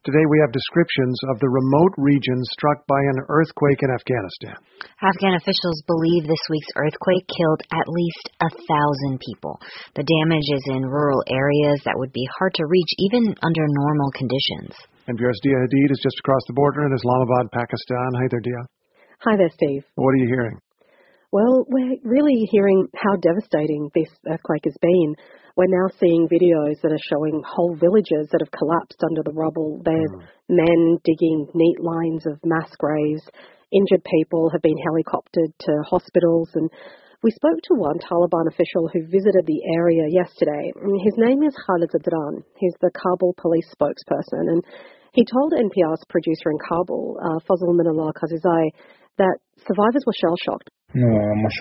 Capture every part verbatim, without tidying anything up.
Today we have descriptions of the remote region struck by an earthquake in Afghanistan. Afghan officials believe this week's earthquake killed at least a thousand people. The damage is in rural areas that would be hard to reach even under normal conditions. N P R's Dia Hadid is just across the border in Islamabad, Pakistan. Hi there, Dia. Hi there, Steve. What are you hearing? Well, we're really hearing how devastating this earthquake has been. We're now seeing videos that are showing whole villages that have collapsed under the rubble. There's mm. men digging neat lines of mass graves. Injured people have been helicoptered to hospitals. And we spoke to one Taliban official who visited the area yesterday. His name is Khalid Zadran. He's the Kabul police spokesperson. And he told N P R's producer in Kabul, uh, Fazl Minallah Kazizai, that survivors were shell-shocked. I saw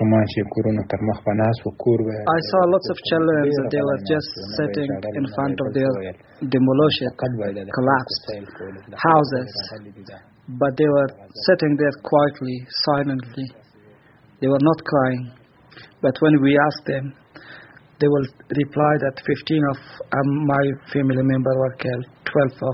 lots of children that they were just sitting in front of their demolition, collapsed houses, but they were sitting there quietly, silently. They were not crying, but when we asked them, they will reply that fifteen of um, my family members were killed, twelve of,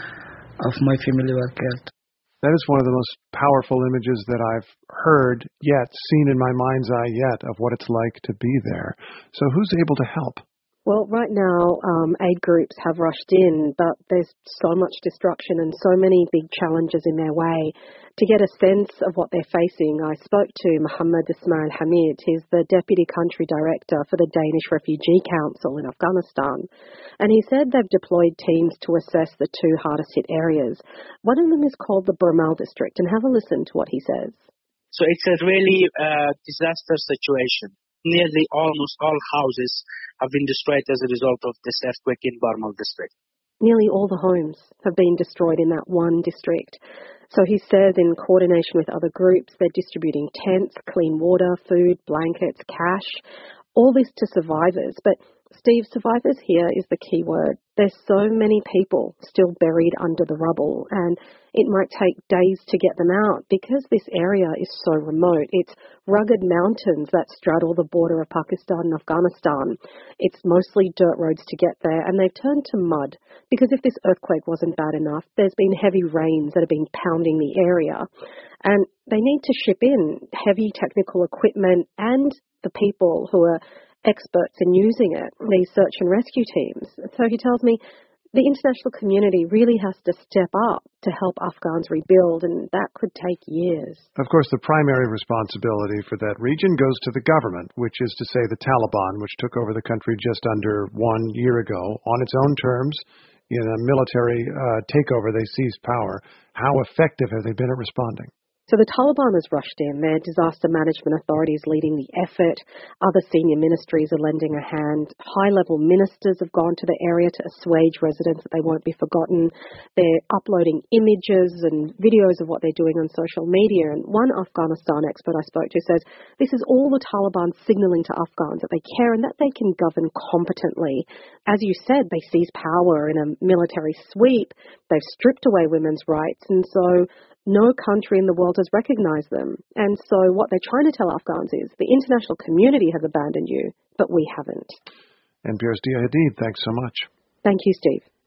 of my family were killed. That is one of the most powerful images that I've heard yet, seen in my mind's eye yet, of what it's like to be there. So who's able to help? Well, right now, um, aid groups have rushed in, but there's so much destruction and so many big challenges in their way. To get a sense of what they're facing, I spoke to Muhammad Ismail Hamid. He's the Deputy Country Director for the Danish Refugee Council in Afghanistan. And he said they've deployed teams to assess the two hardest hit areas. One of them is called the Burmal District, and have a listen to what he says. So it's a really uh, disaster situation. Nearly almost all houses have been destroyed as a result of this earthquake in Burmal District. Nearly all the homes have been destroyed in that one district. So he says in coordination with other groups, they're distributing tents, clean water, food, blankets, cash, all this to survivors. But Steve, survivors here is the key word. There's so many people still buried under the rubble, and it might take days to get them out because this area is so remote. It's rugged mountains that straddle the border of Pakistan and Afghanistan. It's mostly dirt roads to get there, and they've turned to mud because if this earthquake wasn't bad enough, there's been heavy rains that have been pounding the area, and they need to ship in heavy technical equipment and the people who are experts in using it, these search and rescue teams. So he tells me the international community really has to step up to help Afghans rebuild, and that could take years. Of course, the primary responsibility for that region goes to the government, which is to say the Taliban, which took over the country just under one year ago on its own terms. In a military uh, takeover, they seized power. How effective have they been at responding? So the Taliban has rushed in. Their disaster management authorities leading the effort. Other senior ministries are lending a hand. High-level ministers have gone to the area to assuage residents that they won't be forgotten. They're uploading images and videos of what they're doing on social media. And one Afghanistan expert I spoke to says this is all the Taliban signalling to Afghans that they care and that they can govern competently. As you said, they seized power in a military sweep. They've stripped away women's rights. And so no country in the world has recognized them. And so what they're trying to tell Afghans is the international community has abandoned you, but we haven't. N P R's Dia Hadid, thanks so much. Thank you, Steve.